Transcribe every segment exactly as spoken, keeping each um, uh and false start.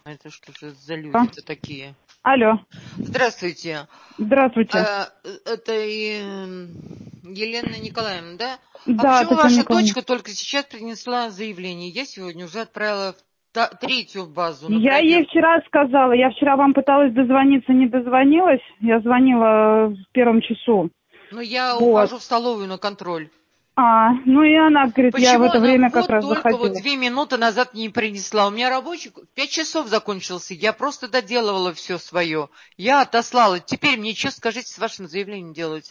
Это что же за люди-то такие? Алло. Здравствуйте. Здравствуйте. А, это и, Елена Николаевна, да? А Да, почему Татьяна ваша Николаевна. дочка только сейчас принесла заявление? Я сегодня уже отправила в та- третью базу на Я ей проверку. вчера сказала, я вчера вам пыталась дозвониться, не дозвонилась. Я звонила в первом часу. Но я Вот. ухожу в столовую на контроль. А, ну и она говорит, я в Почему это она время как вот раз только вот заходила. две минуты назад не принесла? У меня рабочий в пять часов закончился. Я просто доделывала все свое. Я отослала. Теперь мне что, скажите, с вашим заявлением делать?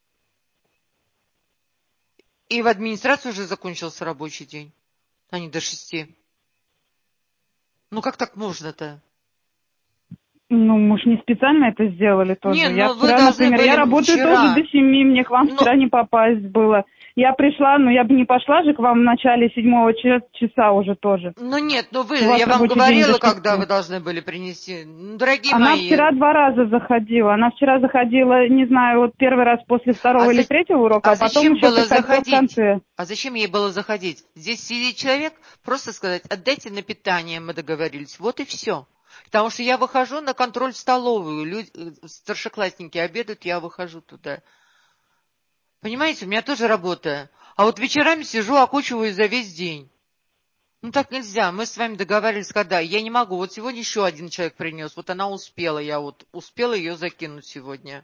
И в администрации уже закончился рабочий день, а не до шести. Ну как так можно-то? Ну, мы ж не специально это сделали Не, тоже. Я ну вы вчера, должны например, я были работаю тоже вчера. до семи, мне к вам Но, вчера не попасть было. Я пришла, но я бы не пошла же к вам в начале седьмого ча- часа уже тоже. ну нет, ну вы, У вас я вам рабочий день до говорила, когда шести. вы должны были принести. Ну, дорогие Она мои, вчера два раза заходила. Она вчера заходила, не знаю, вот первый раз после а, второго или за- третьего урока, а а потом зачем еще было приходила в заходить? конце. А зачем ей было заходить? Здесь сидит человек, просто сказать, отдайте на питание, мы договорились. Вот и все. Потому что я выхожу на контроль в столовую, люди, старшеклассники обедают, я выхожу туда. Понимаете, у меня тоже работа. А вот вечерами сижу, окучиваю за весь день. Ну так нельзя, мы с вами договаривались, когда. Я не могу. Вот сегодня еще один человек принес. Вот она успела, я вот успела ее закинуть сегодня.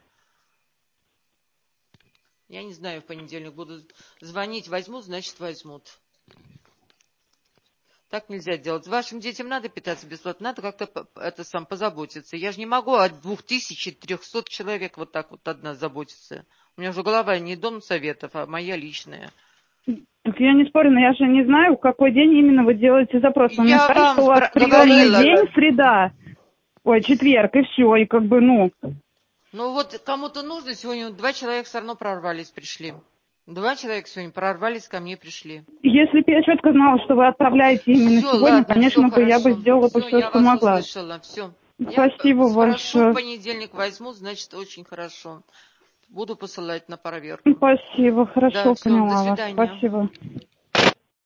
Я не знаю, в понедельник буду звонить, возьмут, значит возьмут. Так нельзя делать. Вашим детям надо питаться бесплатно, надо как-то это сам позаботиться. Я же не могу от двух тысяч трехсот человек вот так вот одна заботиться. У меня уже голова не дом советов, а моя личная. Так я не спорю, но я же не знаю, в какой день именно вы делаете запрос. Вы мне Я сказали, вам что у вас спро- приемный говорила. день среда, ой, четверг, и все, и как бы, ну... Ну вот кому-то нужно, сегодня два человека все равно прорвались, пришли. Два человека сегодня прорвались ко мне, пришли. Если бы я четко знала, что вы отправляете именно Все, сегодня, ладно, все конечно бы я бы хорошо. сделала бы Все, все, я что вас могла. услышала. Все. Я Спасибо спрошу, в большое. понедельник возьму, значит, очень хорошо. Буду посылать на проверку. Спасибо, Да, хорошо, все, до поняла вас. свидания. Спасибо.